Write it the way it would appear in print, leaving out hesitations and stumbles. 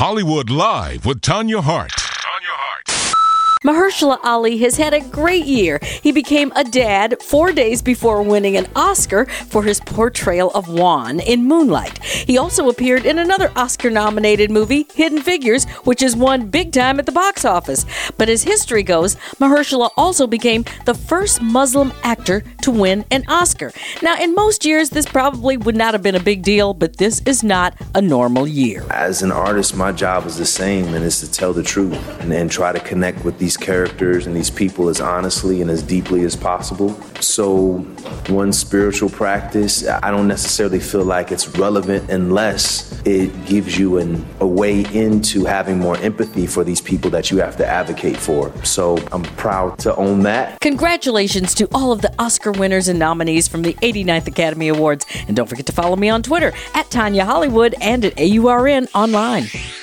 Hollywood Live with Tanya Hart. Mahershala Ali has had a great year. He became a dad 4 days before winning an Oscar for his portrayal of Juan in Moonlight. He also appeared in another Oscar-nominated movie, Hidden Figures, which has won big time at the box office. But as history goes, Mahershala also became the first Muslim actor to win an Oscar. Now, in most years, this probably would not have been a big deal, but this is not a normal year. As an artist, my job is the same, and it's to tell the truth and try to connect with these characters and these people as honestly and as deeply as possible. So one spiritual practice, I don't necessarily feel like it's relevant unless it gives you a way into having more empathy for these people that you have to advocate for. So I'm proud to own that. Congratulations to all of the Oscar winners and nominees from the 89th Academy Awards. And don't forget to follow me on Twitter at Tanya Hollywood and at AURN Online.